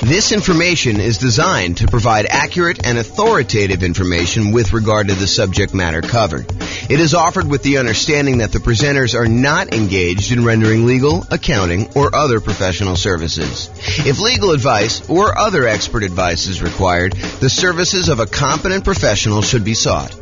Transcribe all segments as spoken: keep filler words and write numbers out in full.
This information is designed to provide accurate and authoritative information with regard to the subject matter covered. It is offered with the understanding that the presenters are not engaged in rendering legal, accounting, or other professional services. If legal advice or other expert advice is required, the services of a competent professional should be sought.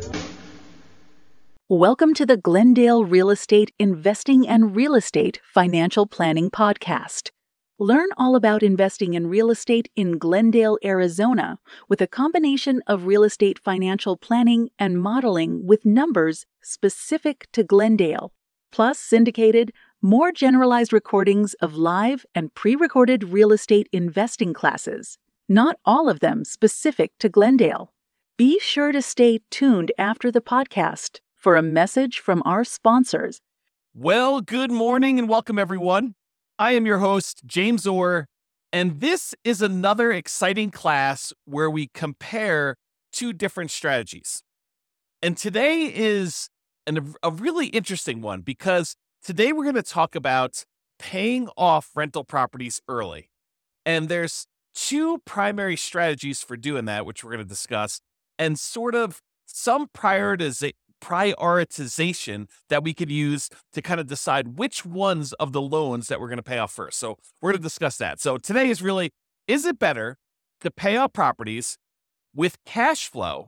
Welcome to the Glendale Real Estate Investing and Real Estate Financial Planning Podcast. Learn all about investing in real estate in Glendale, Arizona, with a combination of real estate financial planning and modeling with numbers specific to Glendale, plus syndicated, more generalized recordings of live and pre-recorded real estate investing classes, not all of them specific to Glendale. Be sure to stay tuned after the podcast for a message from our sponsors. Well, good morning and welcome, everyone. I am your host, James Orr, and this is another exciting class where we compare two different strategies. And today is an, a really interesting one because today we're going to talk about paying off rental properties early. And there's two primary strategies for doing that, which we're going to discuss, and sort of some prioritiza- prioritization that we could use to kind of decide which ones of the loans that we're going to pay off first. So we're going to discuss that. So today is really, is it better to pay off properties with cash flow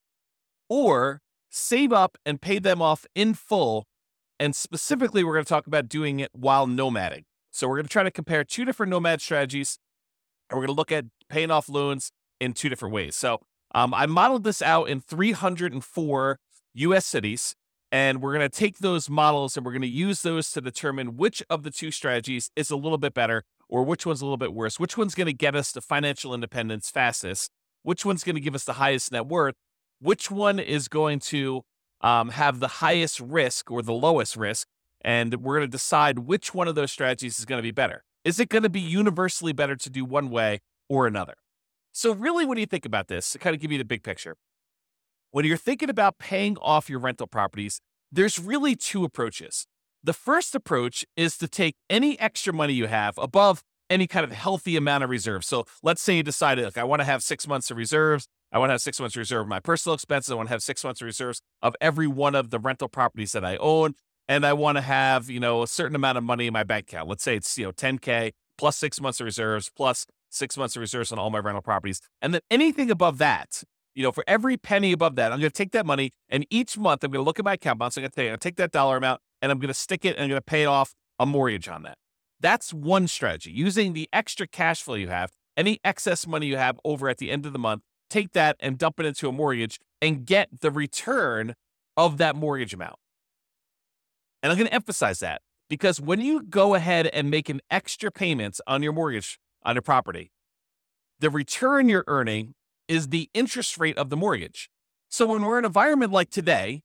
or save up and pay them off in full? And specifically, we're going to talk about doing it while nomading. So we're going to try to compare two different nomad strategies, and we're going to look at paying off loans in two different ways. So um, I modeled this out in three hundred four U S cities, and we're going to take those models and we're going to use those to determine which of the two strategies is a little bit better or which one's a little bit worse, which one's going to get us to financial independence fastest, which one's going to give us the highest net worth, which one is going to um, have the highest risk or the lowest risk, and we're going to decide which one of those strategies is going to be better. Is it going to be universally better to do one way or another? So really, when you think about this, to kind of give you the big picture, when you're thinking about paying off your rental properties, there's really two approaches. The first approach is to take any extra money you have above any kind of healthy amount of reserves. So let's say you decided, look, I want to have six months of reserves. I want to have six months of reserve of my personal expenses. I want to have six months of reserves of every one of the rental properties that I own. And I want to have, you know, a certain amount of money in my bank account. Let's say it's, you know, ten K plus six months of reserves plus six months of reserves on all my rental properties. And then anything above that, you know, for every penny above that, I'm going to take that money, and each month I'm going to look at my account balance. I'm going to take, take that dollar amount, and I'm going to stick it, and I'm going to pay off a mortgage on that. That's one strategy. Using the extra cash flow you have, any excess money you have over at the end of the month, take that and dump it into a mortgage and get the return of that mortgage amount. And I'm going to emphasize that because when you go ahead and make an extra payments on your mortgage on your property, the return you're earning is the interest rate of the mortgage. So when we're in an environment like today,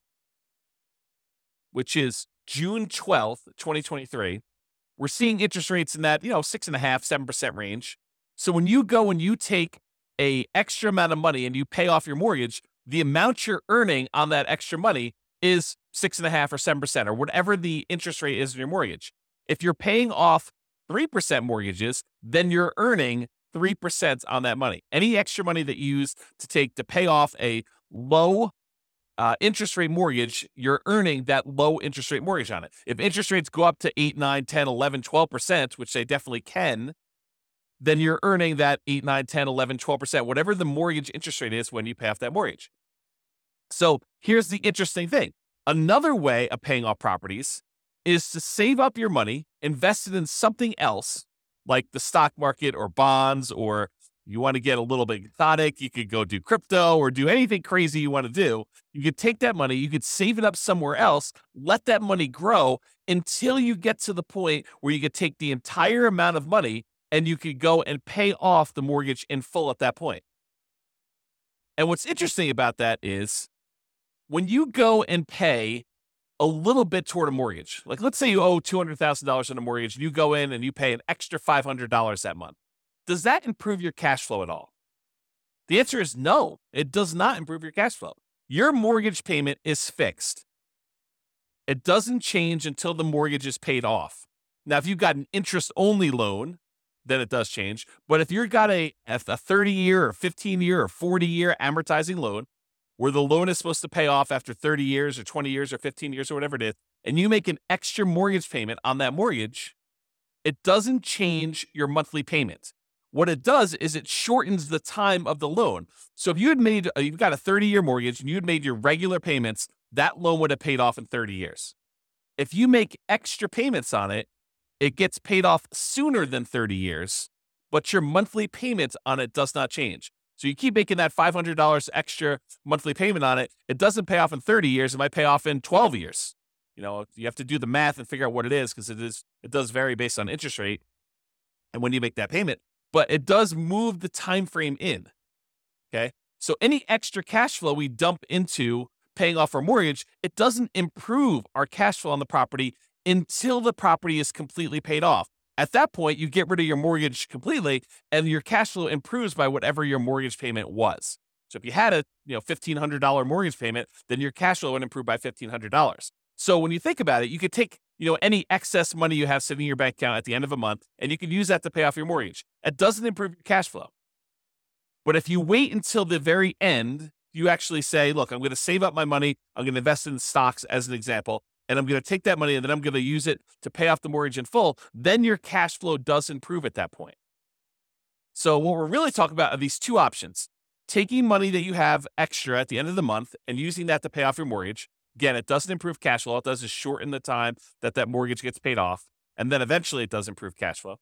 which is June twelfth, twenty twenty-three, we're seeing interest rates in that, you know, six and a half, seven percent range. So when you go and you take a extra amount of money and you pay off your mortgage, the amount you're earning on that extra money is six and a half or seven percent or whatever the interest rate is in your mortgage. If you're paying off three percent mortgages, then you're earning three percent on that money. Any extra money that you use to take to pay off a low uh, interest rate mortgage, you're earning that low interest rate mortgage on it. If interest rates go up to eight, nine, ten, eleven, twelve percent, which they definitely can, then you're earning that eight, nine, ten, eleven, twelve percent, whatever the mortgage interest rate is when you pay off that mortgage. So here's the interesting thing. Another way of paying off properties is to save up your money, invest it in something else, like the stock market or bonds, or you want to get a little bit exotic, you could go do crypto or do anything crazy you want to do. You could take that money, you could save it up somewhere else, let that money grow until you get to the point where you could take the entire amount of money and you could go and pay off the mortgage in full at that point. And what's interesting about that is when you go and pay a little bit toward a mortgage, like let's say you owe two hundred thousand dollars on a mortgage, and you go in and you pay an extra five hundred dollars that month. Does that improve your cash flow at all? The answer is no, it does not improve your cash flow. Your mortgage payment is fixed. It doesn't change until the mortgage is paid off. Now, if you've got an interest-only loan, then it does change. But if you've got a, a thirty-year or fifteen-year or forty-year amortizing loan, where the loan is supposed to pay off after thirty years or twenty years or fifteen years or whatever it is, and you make an extra mortgage payment on that mortgage, it doesn't change your monthly payment. What it does is it shortens the time of the loan. So if you had made, you've got a thirty-year mortgage and you had made your regular payments, that loan would have paid off in thirty years. If you make extra payments on it, it gets paid off sooner than thirty years, but your monthly payment on it does not change. So you keep making that five hundred dollars extra monthly payment on it. It doesn't pay off in thirty years. It might pay off in twelve years. You know, you have to do the math and figure out what it is because it is, it does vary based on interest rate and when you make that payment, but it does move the time frame in. Okay. So any extra cash flow we dump into paying off our mortgage, it doesn't improve our cash flow on the property until the property is completely paid off. At that point, you get rid of your mortgage completely and your cash flow improves by whatever your mortgage payment was. So if you had a you know fifteen hundred dollars mortgage payment, then your cash flow would improve by fifteen hundred dollars. So when you think about it, you could take you know any excess money you have sitting in your bank account at the end of a month, and you could use that to pay off your mortgage. It doesn't improve your cash flow. But if you wait until the very end, you actually say, look, I'm going to save up my money. I'm going to invest in stocks as an example, and I'm going to take that money and then I'm going to use it to pay off the mortgage in full. Then your cash flow does improve at that point. So what we're really talking about are these two options. Taking money that you have extra at the end of the month and using that to pay off your mortgage. Again, it doesn't improve cash flow. All it does is shorten the time that that mortgage gets paid off. And then eventually it does improve cash flow.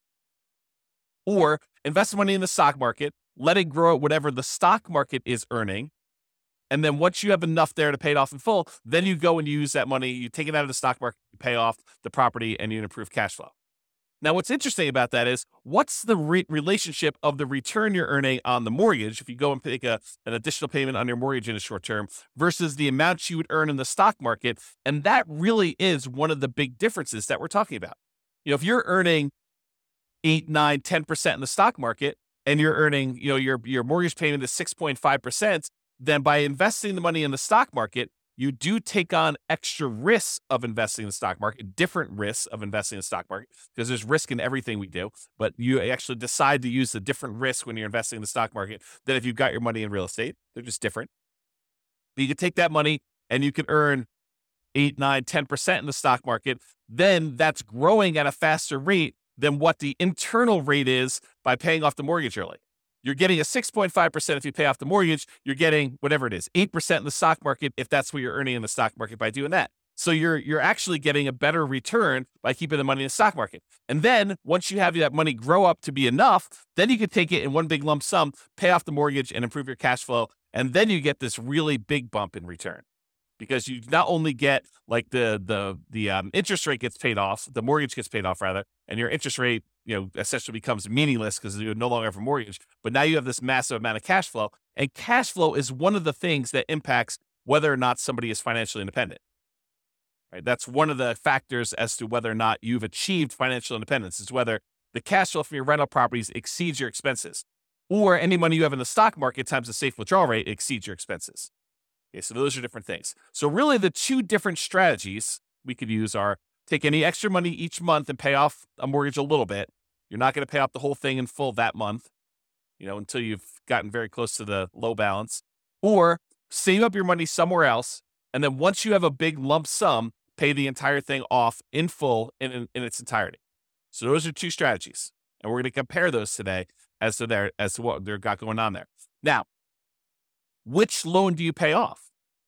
Or invest money in the stock market, let it grow at whatever the stock market is earning. And then once you have enough there to pay it off in full, then you go and use that money, you take it out of the stock market, you pay off the property, and you improve cash flow. Now, what's interesting about that is what's the re- relationship of the return you're earning on the mortgage if you go and make a, an additional payment on your mortgage in the short term versus the amount you would earn in the stock market. And that really is one of the big differences that we're talking about. You know, if you're earning eight, nine, ten percent in the stock market and you're earning, you know, your, your mortgage payment is six point five percent, then by investing the money in the stock market, you do take on extra risks of investing in the stock market, different risks of investing in the stock market, because there's risk in everything we do, but you actually decide to use the different risks when you're investing in the stock market than if you've got your money in real estate. They're just different. But you can take that money and you can earn eight, nine, ten percent in the stock market. Then that's growing at a faster rate than what the internal rate is by paying off the mortgage early. You're getting a six point five percent if you pay off the mortgage. You're getting whatever it is, eight percent in the stock market if that's what you're earning in the stock market by doing that. So you're you're actually getting a better return by keeping the money in the stock market. And then once you have that money grow up to be enough, then you can take it in one big lump sum, pay off the mortgage and improve your cash flow. And then you get this really big bump in return because you not only get like the the the um, interest rate gets paid off, the mortgage gets paid off rather, and your interest rate you know, essentially becomes meaningless because you no longer have a mortgage, but now you have this massive amount of cash flow, and cash flow is one of the things that impacts whether or not somebody is financially independent, right? That's one of the factors as to whether or not you've achieved financial independence is whether the cash flow from your rental properties exceeds your expenses or any money you have in the stock market times the safe withdrawal rate exceeds your expenses. Okay, so those are different things. So really the two different strategies we could use are take any extra money each month and pay off a mortgage a little bit. You're not going to pay off the whole thing in full that month, you know, until you've gotten very close to the low balance. Or save up your money somewhere else, and then once you have a big lump sum, pay the entire thing off in full in, in, in its entirety. So those are two strategies, and we're going to compare those today as to their as to what they've got going on there. Now, which loan do you pay off?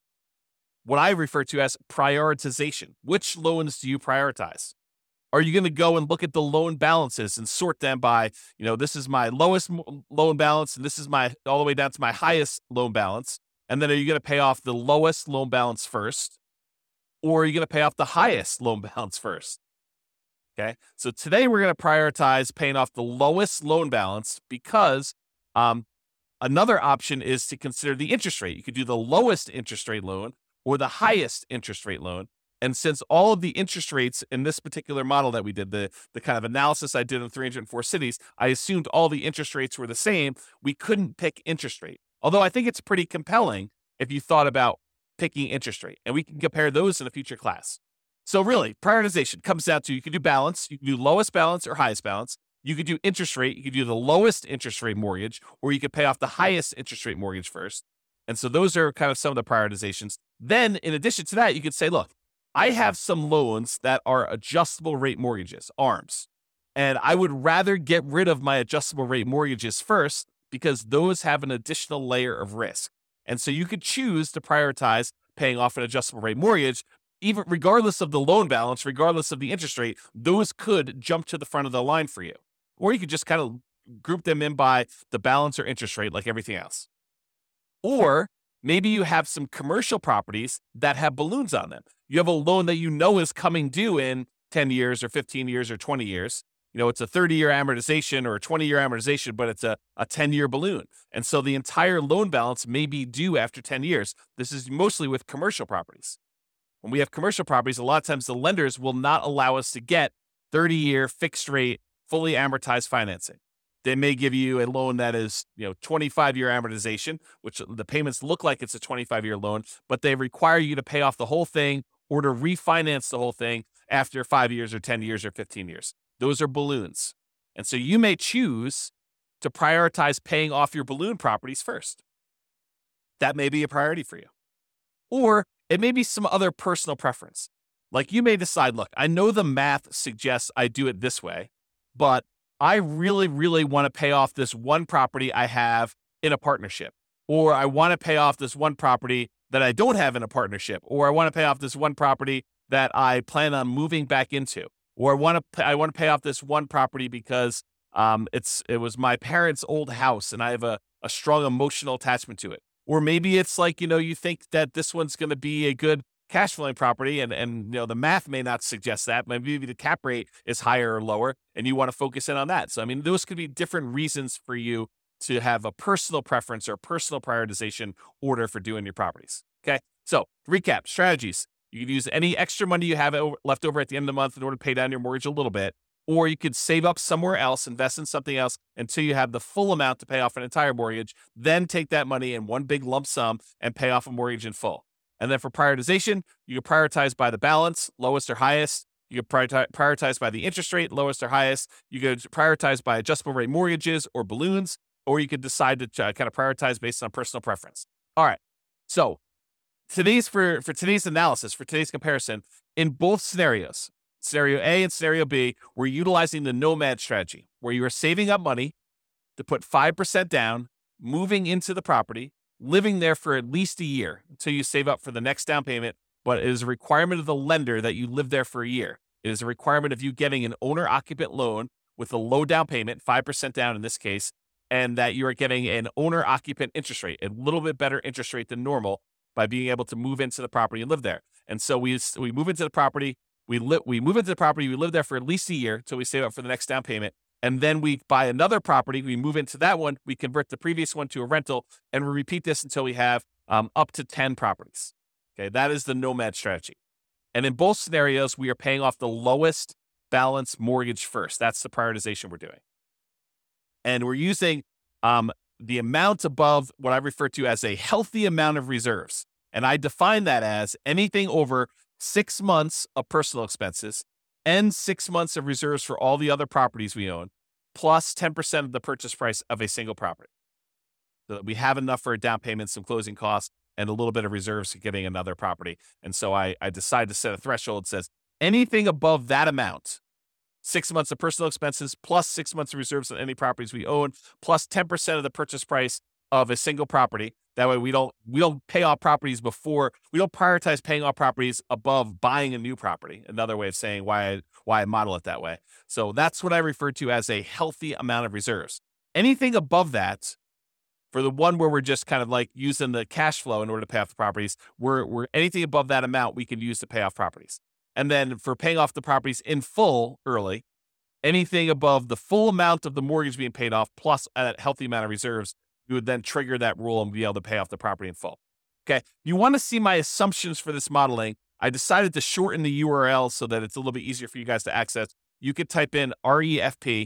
What I refer to as prioritization. Which loans do you prioritize? Are you going to go and look at the loan balances and sort them by, you know, this is my lowest loan balance and this is my all the way down to my highest loan balance? And then are you going to pay off the lowest loan balance first? Or are you going to pay off the highest loan balance first? Okay. So today we're going to prioritize paying off the lowest loan balance because um, another option is to consider the interest rate. You could do the lowest interest rate loan or the highest interest rate loan. And since all of the interest rates in this particular model that we did, the, the kind of analysis I did in three hundred four cities, I assumed all the interest rates were the same. We couldn't pick interest rate. Although I think it's pretty compelling if you thought about picking interest rate. And we can compare those in a future class. So really, prioritization comes down to you can do balance. You can do lowest balance or highest balance. You could do interest rate. You could do the lowest interest rate mortgage, or you could pay off the highest interest rate mortgage first. And so those are kind of some of the prioritizations. Then in addition to that, you could say, look, I have some loans that are adjustable rate mortgages, A R Ms. And I would rather get rid of my adjustable rate mortgages first because those have an additional layer of risk. And so you could choose to prioritize paying off an adjustable rate mortgage, even regardless of the loan balance, regardless of the interest rate. Those could jump to the front of the line for you. Or you could just kind of group them in by the balance or interest rate like everything else. Or maybe you have some commercial properties that have balloons on them. You have a loan that you know is coming due in ten years or fifteen years or twenty years. You know, it's a thirty-year amortization or a twenty-year amortization, but it's a, a ten-year balloon. And so the entire loan balance may be due after ten years. This is mostly with commercial properties. When we have commercial properties, a lot of times the lenders will not allow us to get thirty-year fixed rate, fully amortized financing. They may give you a loan that is, you know, twenty-five-year amortization, which the payments look like it's a twenty-five-year loan, but they require you to pay off the whole thing or to refinance the whole thing after five years or ten years or fifteen years. Those are balloons. And so you may choose to prioritize paying off your balloon properties first. That may be a priority for you. Or it may be some other personal preference. Like you may decide, look, I know the math suggests I do it this way, but I really, really want to pay off this one property I have in a partnership. Or I want to pay off this one property that I don't have in a partnership. Or I want to pay off this one property that I plan on moving back into. Or I want to I want to pay off this one property because um, it's it was my parents' old house and I have a, a strong emotional attachment to it. Or maybe it's like, you know, you think that this one's going to be a good cash flowing property and, and, you know, the math may not suggest that. Maybe the cap rate is higher or lower and you want to focus in on that. So, I mean, those could be different reasons for you to have a personal preference or personal prioritization order for doing your properties. Okay. So recap strategies. You could use any extra money you have left over at the end of the month in order to pay down your mortgage a little bit, or you could save up somewhere else, invest in something else until you have the full amount to pay off an entire mortgage, then take that money in one big lump sum and pay off a mortgage in full. And then for prioritization, you can prioritize by the balance, lowest or highest. You can prioritize by the interest rate, lowest or highest. You could prioritize by adjustable rate mortgages or balloons, or you could decide to kind of prioritize based on personal preference. All right. So today's for, for today's analysis, for today's comparison, in both scenarios, scenario A and scenario B, we're utilizing the nomad strategy, where you are saving up money to put five percent down, moving into the property, living there for at least a year until you save up for the next down payment. But it is a requirement of the lender that you live there for a year. It is a requirement of you getting an owner-occupant loan with a low down payment, five percent down in this case, and that you are getting an owner-occupant interest rate, a little bit better interest rate than normal by being able to move into the property and live there. And so we we move into the property, we li- we move into the property, we live there for at least a year until we save up for the next down payment. And then we buy another property, we move into that one, we convert the previous one to a rental, and we repeat this until we have um, up to ten properties. Okay, that is the nomad strategy. And in both scenarios, we are paying off the lowest balance mortgage first. That's the prioritization we're doing. And we're using um, the amount above what I refer to as a healthy amount of reserves. And I define that as anything over six months of personal expenses and six months of reserves for all the other properties we own, plus ten percent of the purchase price of a single property. So that we have enough for a down payment, some closing costs, and a little bit of reserves for getting another property. And so I, I decided to set a threshold that says anything above that amount, six months of personal expenses, plus six months of reserves on any properties we own, plus ten percent of the purchase price of a single property. That way we don't we don't pay off properties before, we don't prioritize paying off properties above buying a new property. Another way of saying why I, why I model it that way. So that's what I refer to as a healthy amount of reserves. Anything above that, for the one where we're just kind of like using the cash flow in order to pay off the properties, we're, we're anything above that amount we can use to pay off properties. And then for paying off the properties in full early, anything above the full amount of the mortgage being paid off plus a healthy amount of reserves, you would then trigger that rule and be able to pay off the property in full. Okay. You want to see my assumptions for this modeling. I decided to shorten the U R L so that it's a little bit easier for you guys to access. You could type in refp.info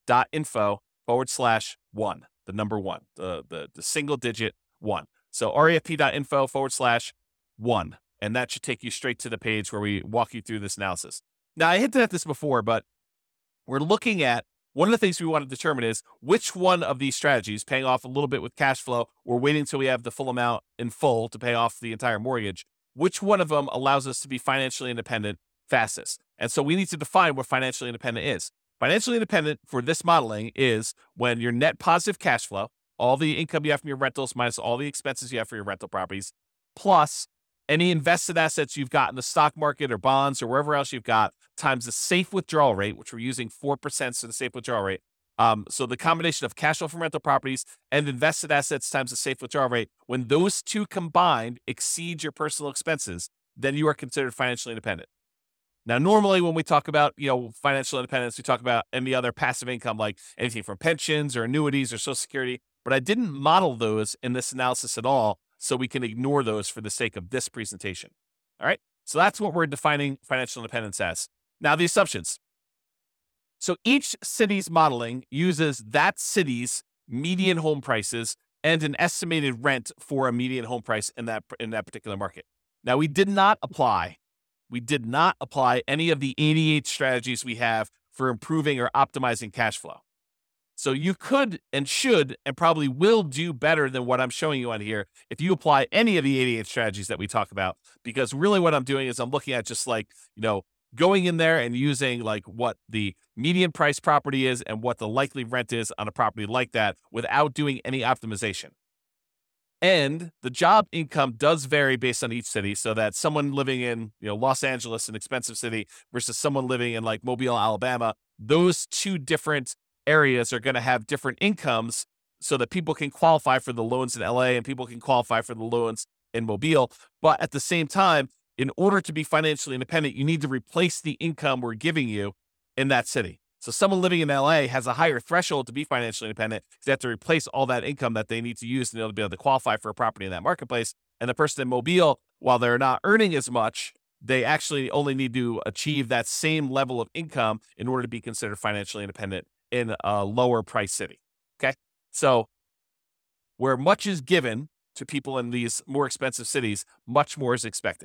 forward slash one, the number one, the, the, the single digit one. So refp.info forward slash one. And that should take you straight to the page where we walk you through this analysis. Now, I hinted at this before, but we're looking at one of the things we want to determine is which one of these strategies, paying off a little bit with cash flow or waiting until we have the full amount in full to pay off the entire mortgage, which one of them allows us to be financially independent fastest. And so we need to define what financially independent is. Financially independent for this modeling is when your net positive cash flow, all the income you have from your rentals minus all the expenses you have for your rental properties, plus any invested assets you've got in the stock market or bonds or wherever else you've got, times the safe withdrawal rate, which we're using four percent for the safe withdrawal rate. Um, so the combination of cash flow from rental properties and invested assets times the safe withdrawal rate, when those two combined exceed your personal expenses, then you are considered financially independent. Now, normally when we talk about, you know, financial independence, we talk about any other passive income, like anything from pensions or annuities or Social Security, but I didn't model those in this analysis at all, so we can ignore those for the sake of this presentation. All right, so that's what we're defining financial independence as. Now, the assumptions. So each city's modeling uses that city's median home prices and an estimated rent for a median home price in that in that particular market. Now, we did not apply, we did not apply any of the eighty-eight strategies we have for improving or optimizing cash flow. So you could and should and probably will do better than what I'm showing you on here if you apply any of the eighty-eight strategies that we talk about, because really what I'm doing is I'm looking at just like, you know, going in there and using like what the median price property is and what the likely rent is on a property like that without doing any optimization. And the job income does vary based on each city, so that someone living in, you know, Los Angeles, an expensive city, versus someone living in like Mobile, Alabama, those two different areas are going to have different incomes so that people can qualify for the loans in L A and people can qualify for the loans in Mobile. But at the same time, in order to be financially independent, you need to replace the income we're giving you in that city. So someone living in L A has a higher threshold to be financially independent because they have to replace all that income that they need to use in order to be able to qualify for a property in that marketplace. And the person in Mobile, while they're not earning as much, they actually only need to achieve that same level of income in order to be considered financially independent in a lower price city. Okay. So where much is given to people in these more expensive cities, much more is expected.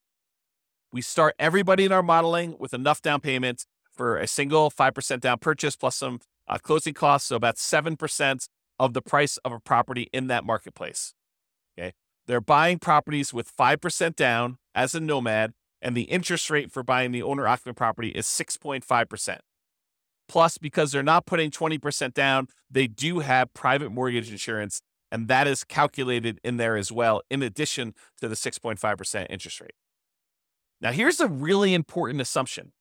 We start everybody in our modeling with enough down payment for a single five percent down purchase plus some uh, closing costs. So about seven percent of the price of a property in that marketplace. Okay. They're buying properties with five percent down as a nomad, and the interest rate for buying the owner occupant property is six point five percent. Plus, because they're not putting twenty percent down, they do have private mortgage insurance, and that is calculated in there as well, in addition to the six point five percent interest rate. Now, here's a really important assumption.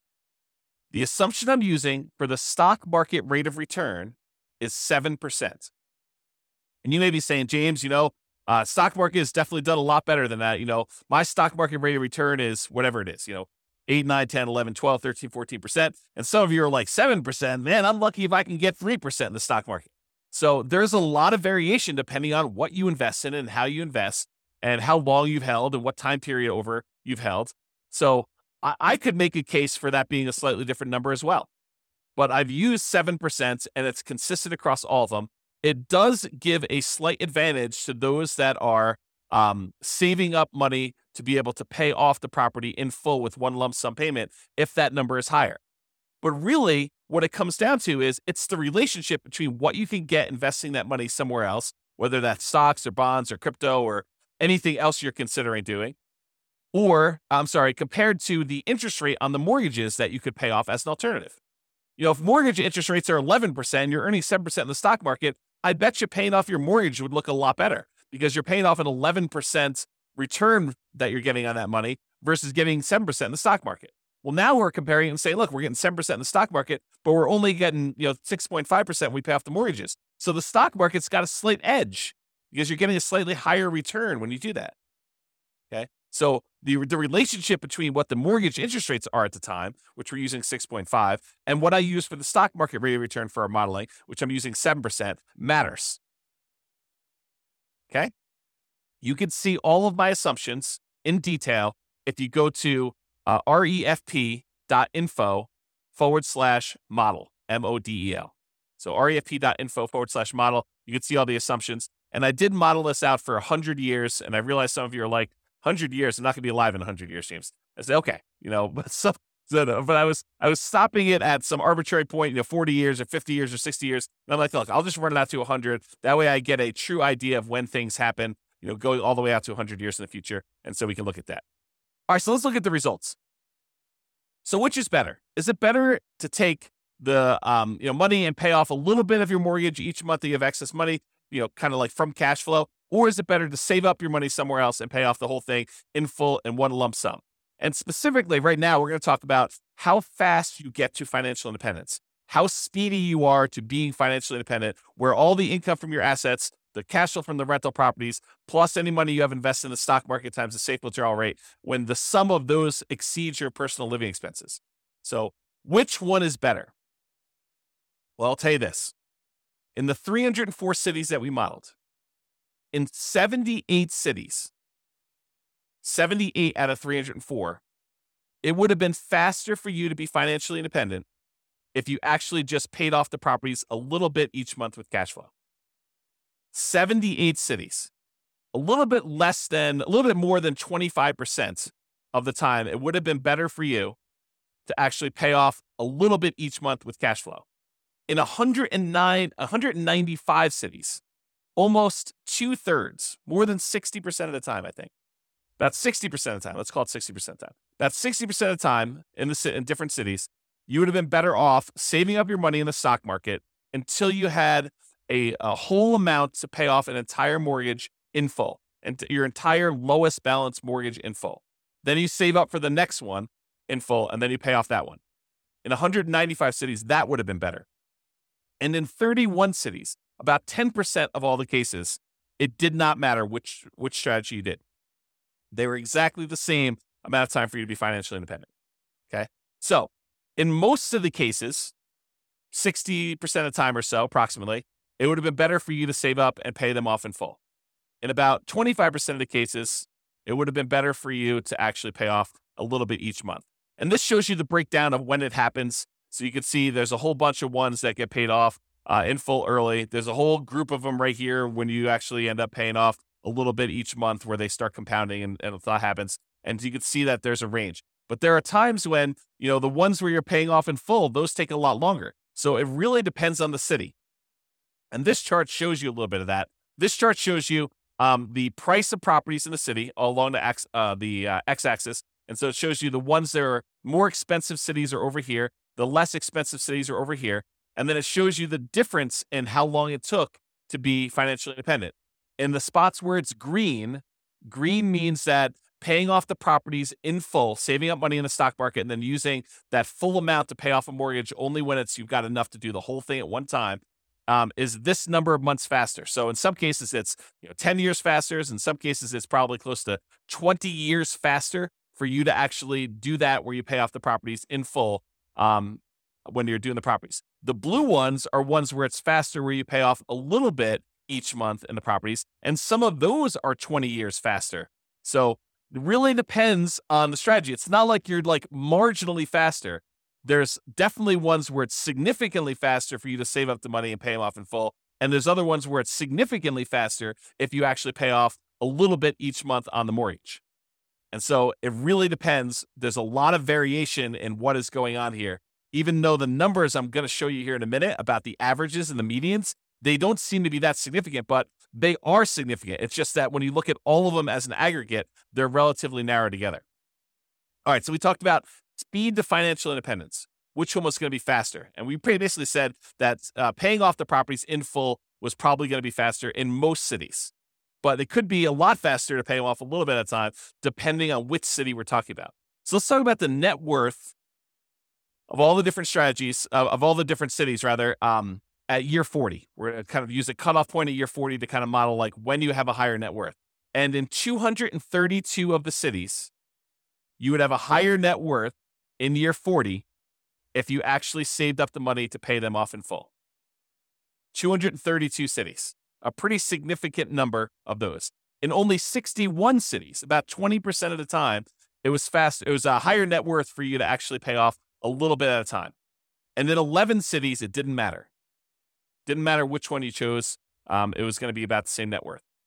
The assumption I'm using for the stock market rate of return is seven percent. And you may be saying, James, you know, uh, stock market has definitely done a lot better than that. You know, my stock market rate of return is whatever it is, you know, eight, nine, ten, eleven, twelve, thirteen, fourteen percent. And some of you are like seven percent. Man, I'm lucky if I can get three percent in the stock market. So there's a lot of variation depending on what you invest in and how you invest and how long you've held and what time period over you've held. So I, I could make a case for that being a slightly different number as well. But I've used seven percent and it's consistent across all of them. It does give a slight advantage to those that are um, saving up money to be able to pay off the property in full with one lump sum payment if that number is higher. But really, what it comes down to is it's the relationship between what you can get investing that money somewhere else, whether that's stocks or bonds or crypto or anything else you're considering doing, or, I'm sorry, compared to the interest rate on the mortgages that you could pay off as an alternative. You know, if mortgage interest rates are eleven percent and you're earning seven percent in the stock market, I bet you paying off your mortgage would look a lot better because you're paying off an eleven percent return that you're getting on that money versus getting seven percent in the stock market. Well, now we're comparing and saying, look, we're getting seven percent in the stock market, but we're only getting, you know, six point five percent when we pay off the mortgages. So the stock market's got a slight edge because you're getting a slightly higher return when you do that. Okay. So the, the relationship between what the mortgage interest rates are at the time, which we're using six point five, and what I use for the stock market rate of return for our modeling, which I'm using seven percent, matters. Okay. You can see all of my assumptions in detail if you go to uh, refp.info forward slash model, M O D E L. So refp.info forward slash model. You can see all the assumptions. And I did model this out for one hundred years. And I realize some of you are like, one hundred years, I'm not going to be alive in one hundred years, James. I say, okay, you know, but some, So, no, but I was I was stopping it at some arbitrary point, you know, forty years or fifty years or sixty years. And I'm like, look, I'll just run it out to one hundred. That way I get a true idea of when things happen, you know, going all the way out to one hundred years in the future. And so we can look at that. All right, so let's look at the results. So which is better? Is it better to take the um, you know, money and pay off a little bit of your mortgage each month that you have excess money, you know, kind of like from cash flow? Or is it better to save up your money somewhere else and pay off the whole thing in full in one lump sum? And specifically right now, we're going to talk about how fast you get to financial independence, how speedy you are to being financially independent, where all the income from your assets, the cash flow from the rental properties, plus any money you have invested in the stock market times the safe withdrawal rate, when the sum of those exceeds your personal living expenses. So which one is better? Well, I'll tell you this. In the three hundred four cities that we modeled, in seventy-eight cities, seventy-eight out of three hundred four, it would have been faster for you to be financially independent if you actually just paid off the properties a little bit each month with cash flow. seventy-eight cities, a little bit less than, a little bit more than twenty-five percent of the time, it would have been better for you to actually pay off a little bit each month with cash flow. In one hundred nine, one hundred ninety-five cities, almost two thirds, more than sixty percent of the time, I think. About sixty percent of the time, let's call it sixty percent of the time. About sixty percent of the time in the in different cities, you would have been better off saving up your money in the stock market until you had a, a whole amount to pay off an entire mortgage in full, and your entire lowest balance mortgage in full. Then you save up for the next one in full, and then you pay off that one. In one hundred ninety-five cities, that would have been better. And in thirty-one cities, about ten percent of all the cases, it did not matter which, which strategy you did. They were exactly the same amount of time for you to be financially independent. Okay. So in most of the cases, sixty percent of the time or so, approximately, it would have been better for you to save up and pay them off in full. In about twenty-five percent of the cases, it would have been better for you to actually pay off a little bit each month. And this shows you the breakdown of when it happens. So you can see there's a whole bunch of ones that get paid off uh, in full early. There's a whole group of them right here when you actually end up paying off a little bit each month where they start compounding and, and that happens. And you can see that there's a range. But there are times when, you know, the ones where you're paying off in full, those take a lot longer. So it really depends on the city. And this chart shows you a little bit of that. This chart shows you um, the price of properties in the city all along the, x, uh, the uh, x-axis. And so it shows you the ones that are more expensive cities are over here. The less expensive cities are over here. And then it shows you the difference in how long it took to be financially independent. In the spots where it's green, green means that paying off the properties in full, saving up money in the stock market, and then using that full amount to pay off a mortgage only when it's you've got enough to do the whole thing at one time, um, is this number of months faster. So in some cases, it's you know ten years faster. In some cases, it's probably close to twenty years faster for you to actually do that where you pay off the properties in full um, when you're doing the properties. The blue ones are ones where it's faster, where you pay off a little bit each month in the properties. And some of those are twenty years faster. So it really depends on the strategy. It's not like you're like marginally faster. There's definitely ones where it's significantly faster for you to save up the money and pay them off in full. And there's other ones where it's significantly faster if you actually pay off a little bit each month on the mortgage. And so it really depends. There's a lot of variation in what is going on here. Even though the numbers I'm going to show you here in a minute about the averages and the medians, they don't seem to be that significant, but they are significant. It's just that when you look at all of them as an aggregate, they're relatively narrow together. All right, so we talked about speed to financial independence. Which one was going to be faster? And we basically said that uh, paying off the properties in full was probably going to be faster in most cities. But it could be a lot faster to pay them off a little bit at a time, depending on which city we're talking about. So let's talk about the net worth of all the different strategies, uh, of all the different cities, rather, um, at year forty. We're going to kind of use a cutoff point at year forty to kind of model like when you have a higher net worth. And in two hundred thirty-two of the cities, you would have a higher net worth in year forty if you actually saved up the money to pay them off in full. two hundred thirty-two cities, a pretty significant number of those. In only sixty-one cities, about twenty percent of the time, it was fast. It was a higher net worth for you to actually pay off a little bit at a time. And in eleven cities, it didn't matter. Didn't matter which one you chose. Um, it was going to be about the same net worth.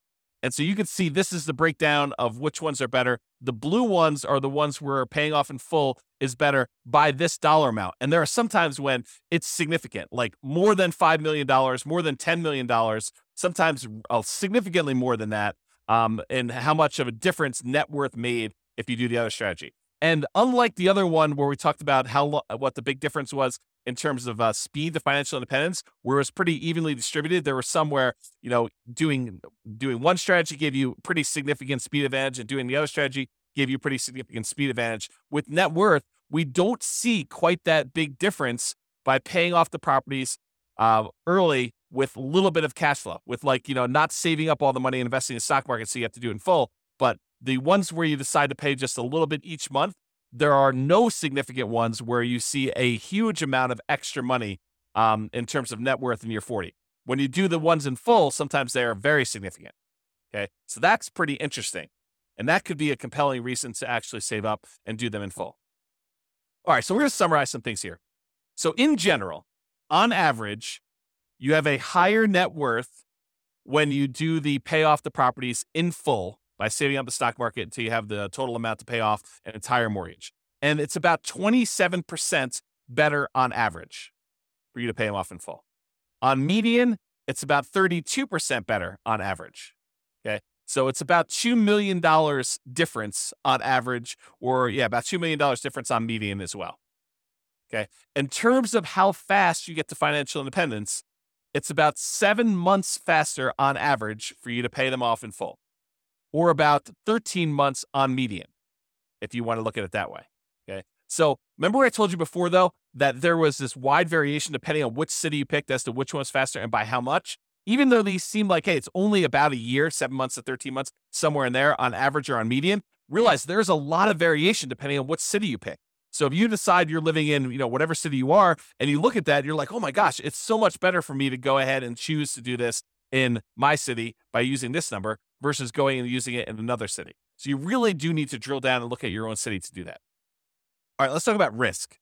And so you can see this is the breakdown of which ones are better. The blue ones are the ones where paying off in full is better by this dollar amount. And there are some times when it's significant, like more than five million dollars, more than ten million dollars, sometimes uh, significantly more than that, um, and how much of a difference net worth made if you do the other strategy. And unlike the other one where we talked about how lo- what the big difference was in terms of uh, speed to financial independence, where it was pretty evenly distributed, there were some where, you know, doing doing one strategy gave you pretty significant speed advantage and doing the other strategy gave you pretty significant speed advantage. With net worth, we don't see quite that big difference by paying off the properties uh, early with a little bit of cash flow, with like, you know, not saving up all the money and investing in the stock market so you have to do it in full. But the ones where you decide to pay just a little bit each month, there are no significant ones where you see a huge amount of extra money um, in terms of net worth in year forty. When you do the ones in full, sometimes they are very significant. Okay, so that's pretty interesting. And that could be a compelling reason to actually save up and do them in full. All right, so we're going to summarize some things here. So in general, on average, you have a higher net worth when you do the pay off the properties in full by saving up the stock market until you have the total amount to pay off an entire mortgage. And it's about twenty-seven percent better on average for you to pay them off in full. On median, it's about thirty-two percent better on average. Okay. So it's about two million dollars difference on average, or yeah, about two million dollars difference on median as well. Okay. In terms of how fast you get to financial independence, it's about seven months faster on average for you to pay them off in full, or about thirteen months on median, if you want to look at it that way. Okay. So remember what I told you before, though, that there was this wide variation depending on which city you picked as to which one's faster and by how much? Even though these seem like, hey, it's only about a year, seven months to thirteen months, somewhere in there on average or on median, realize there's a lot of variation depending on what city you pick. So if you decide you're living in, you know, whatever city you are, and you look at that, you're like, oh my gosh, it's so much better for me to go ahead and choose to do this in my city by using this number versus going and using it in another city. So you really do need to drill down and look at your own city to do that. All right, let's talk about risk.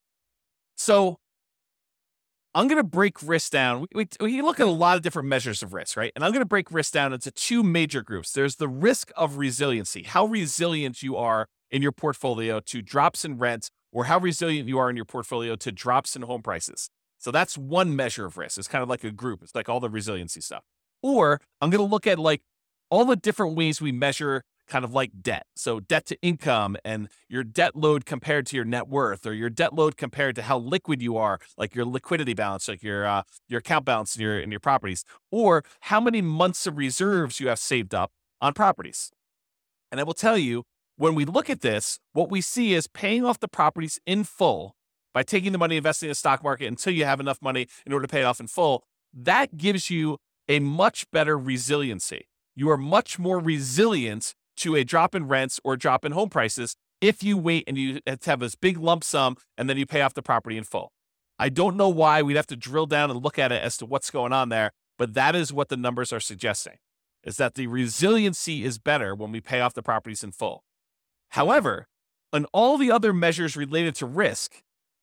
So I'm going to break risk down. We, we, we look at a lot of different measures of risk, right? And I'm going to break risk down into two major groups. There's the risk of resiliency, how resilient you are in your portfolio to drops in rent, or how resilient you are in your portfolio to drops in home prices. So that's one measure of risk. It's kind of like a group. It's like all the resiliency stuff. Or I'm going to look at like all the different ways we measure kind of like debt. So debt to income and your debt load compared to your net worth, or your debt load compared to how liquid you are, like your liquidity balance, like your uh, your account balance in your in your properties, or how many months of reserves you have saved up on properties. And I will tell you, when we look at this, what we see is paying off the properties in full by taking the money, investing in the stock market until you have enough money in order to pay it off in full. That gives you a much better resiliency. You are much more resilient to a drop in rents or drop in home prices if you wait and you have this big lump sum and then you pay off the property in full. I don't know why. We'd have to drill down and look at it as to what's going on there, but that is what the numbers are suggesting, is that the resiliency is better when we pay off the properties in full. However, on all the other measures related to risk,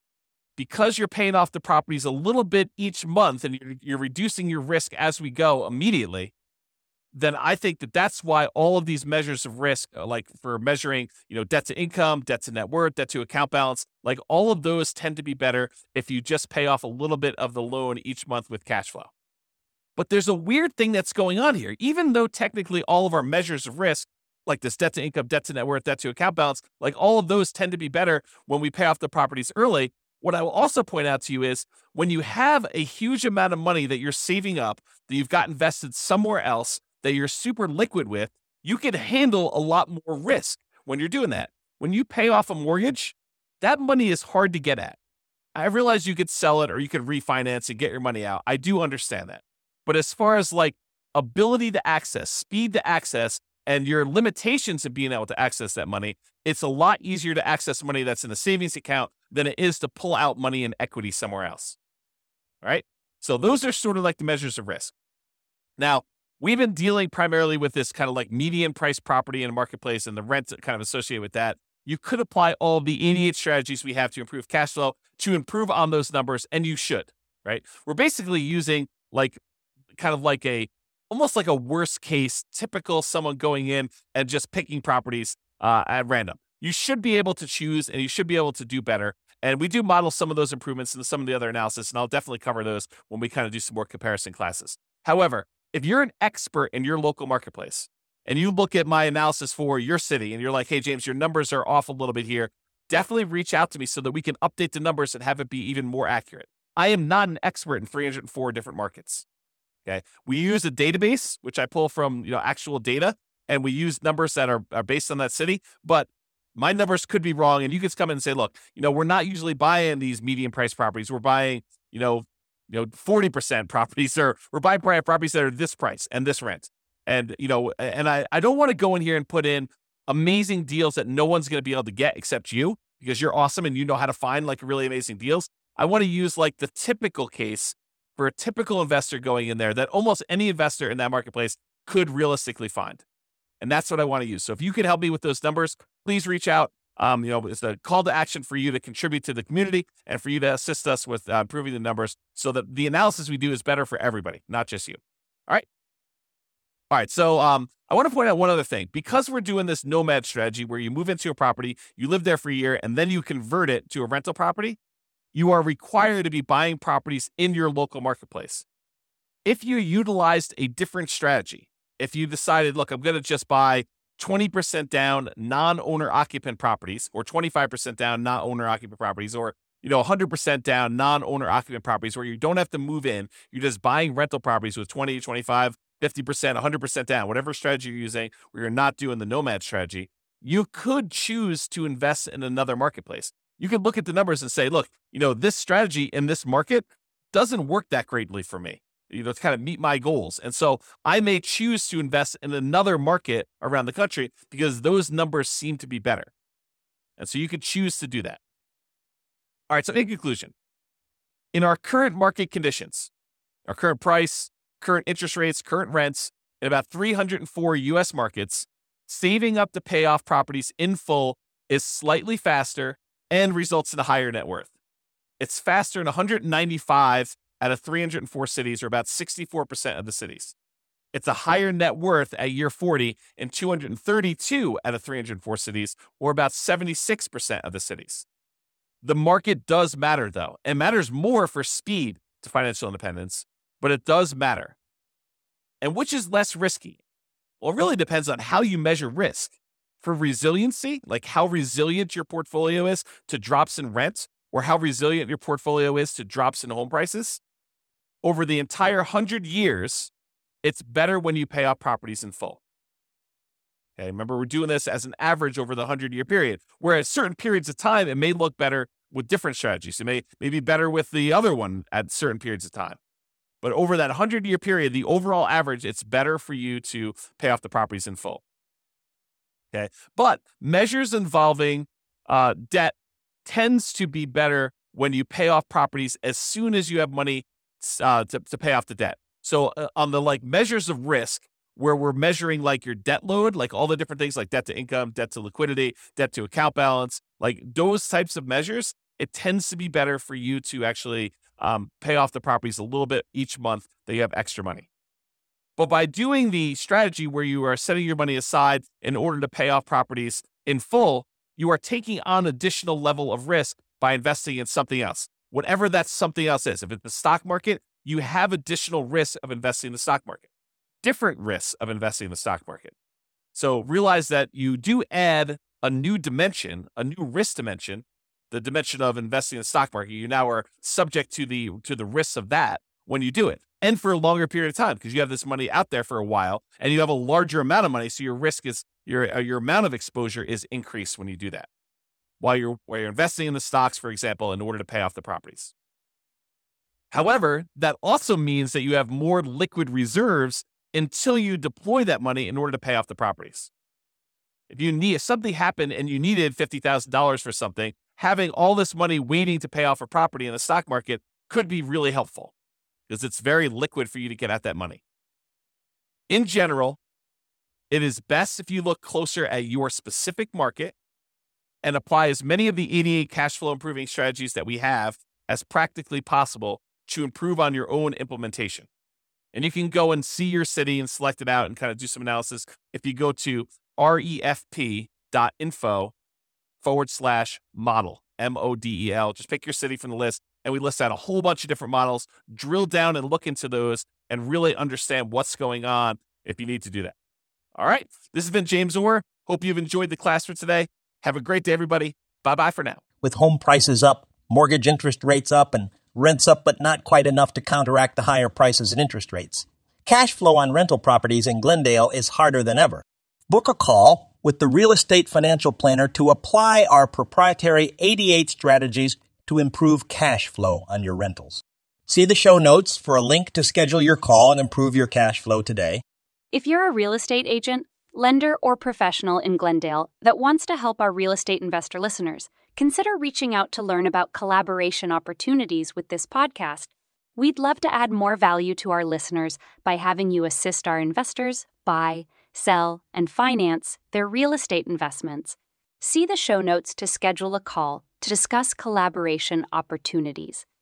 because you're paying off the properties a little bit each month and you're, you're reducing your risk as we go immediately, then I think that that's why all of these measures of risk, like for measuring, you know, debt to income, debt to net worth, debt to account balance, like all of those tend to be better if you just pay off a little bit of the loan each month with cash flow. But there's a weird thing that's going on here. Even though technically all of our measures of risk, like this debt to income, debt to net worth, debt to account balance, like all of those tend to be better when we pay off the properties early. What I will also point out to you is when you have a huge amount of money that you're saving up, that you've got invested somewhere else, that you're super liquid with, you can handle a lot more risk when you're doing that. When you pay off a mortgage, that money is hard to get at. I realize you could sell it or you could refinance and get your money out. I do understand that. But as far as like ability to access, speed to access, and your limitations of being able to access that money, it's a lot easier to access money that's in a savings account than it is to pull out money in equity somewhere else. All right? So those are sort of like the measures of risk. Now, we've been dealing primarily with this kind of like median price property in a marketplace and the rent kind of associated with that. You could apply all of the eighty-eight strategies we have to improve cash flow to improve on those numbers, and you should, right? We're basically using like kind of like a almost like a worst case, typical someone going in and just picking properties uh, at random. You should be able to choose and you should be able to do better. And we do model some of those improvements in some of the other analysis, and I'll definitely cover those when we kind of do some more comparison classes. However, if you're an expert in your local marketplace and you look at my analysis for your city and you're like, hey, James, your numbers are off a little bit here, definitely reach out to me so that we can update the numbers and have it be even more accurate. I am not an expert in three hundred four different markets. Okay. We use a database, which I pull from, you know, actual data, and we use numbers that are, are based on that city, but my numbers could be wrong. And you could come in and say, look, you know, we're not usually buying these medium price properties. We're buying, you know, you know, forty percent properties, or we're buying properties that are this price and this rent. And, you know, and I, I don't want to go in here and put in amazing deals that no one's going to be able to get except you, because you're awesome and you know how to find like really amazing deals. I want to use like the typical case for a typical investor going in there that almost any investor in that marketplace could realistically find. And that's what I want to use. So if you could help me with those numbers, please reach out. Um, you know, it's a call to action for you to contribute to the community and for you to assist us with uh, improving the numbers so that the analysis we do is better for everybody, not just you. All right. All right. So um, I want to point out one other thing. Because we're doing this nomad strategy where you move into a property, you live there for a year, and then you convert it to a rental property, you are required to be buying properties in your local marketplace. If you utilized a different strategy, if you decided, look, I'm going to just buy twenty percent down non-owner occupant properties, or twenty-five percent down non-owner occupant properties, or, you know, one hundred percent down non-owner occupant properties where you don't have to move in, you're just buying rental properties with twenty, twenty-five, fifty percent, one hundred percent down, whatever strategy you're using, where you're not doing the nomad strategy, you could choose to invest in another marketplace. You could look at the numbers and say, look, you know, this strategy in this market doesn't work that greatly for me, you know, to kind of meet my goals. And so I may choose to invest in another market around the country because those numbers seem to be better. And so you could choose to do that. All right. So in conclusion, in our current market conditions, our current price, current interest rates, current rents, in about three hundred four U S markets, saving up to pay off properties in full is slightly faster and results in a higher net worth. It's faster in one hundred ninety-five out of three hundred four cities, or about sixty-four percent of the cities. It's a higher net worth at year forty in two hundred thirty-two out of three hundred four cities, or about seventy-six percent of the cities. The market does matter, though. It matters more for speed to financial independence, but it does matter. And which is less risky? Well, it really depends on how you measure risk. For resiliency, like how resilient your portfolio is to drops in rent, or how resilient your portfolio is to drops in home prices, over the entire one hundred years, it's better when you pay off properties in full. Okay, remember, we're doing this as an average over the one hundred-year period, where at certain periods of time, it may look better with different strategies. It may, may be better with the other one at certain periods of time. But over that one hundred-year period, the overall average, it's better for you to pay off the properties in full. Okay, but measures involving uh, debt tends to be better when you pay off properties as soon as you have money uh, to, to pay off the debt. So uh, on the like measures of risk, where we're measuring like your debt load, like all the different things like debt to income, debt to liquidity, debt to account balance, like those types of measures, it tends to be better for you to actually um, pay off the properties a little bit each month that you have extra money. But by doing the strategy where you are setting your money aside in order to pay off properties in full, you are taking on additional level of risk by investing in something else, whatever that something else is. If it's the stock market, you have additional risk of investing in the stock market, different risks of investing in the stock market. So realize that you do add a new dimension, a new risk dimension, the dimension of investing in the stock market. You now are subject to the to the risks of that when you do it, and for a longer period of time, because you have this money out there for a while and you have a larger amount of money. So your risk is your, uh, your amount of exposure is increased when you do that while you're, while you're investing in the stocks, for example, in order to pay off the properties. However, that also means that you have more liquid reserves until you deploy that money in order to pay off the properties. If you need, if something happened and you needed fifty thousand dollars for something, having all this money waiting to pay off a property in the stock market could be really helpful, because it's very liquid for you to get at that money. In general, it is best if you look closer at your specific market and apply as many of the eighty-eight cash flow improving strategies that we have as practically possible to improve on your own implementation. And you can go and see your city and select it out and kind of do some analysis. If you go to refp.info forward slash model, M O D E L, just pick your city from the list. And we list out a whole bunch of different models, drill down and look into those and really understand what's going on if you need to do that. All right. This has been James Orr. Hope you've enjoyed the class for today. Have a great day, everybody. Bye-bye for now. With home prices up, mortgage interest rates up, and rents up but not quite enough to counteract the higher prices and interest rates, cash flow on rental properties in Glendale is harder than ever. Book a call with the Real Estate Financial Planner to apply our proprietary eighty-eight strategies to improve cash flow on your rentals. See the show notes for a link to schedule your call and improve your cash flow today. If you're a real estate agent, lender, or professional in Glendale that wants to help our real estate investor listeners, consider reaching out to learn about collaboration opportunities with this podcast. We'd love to add more value to our listeners by having you assist our investors buy, sell, and finance their real estate investments. See the show notes to schedule a call to discuss collaboration opportunities.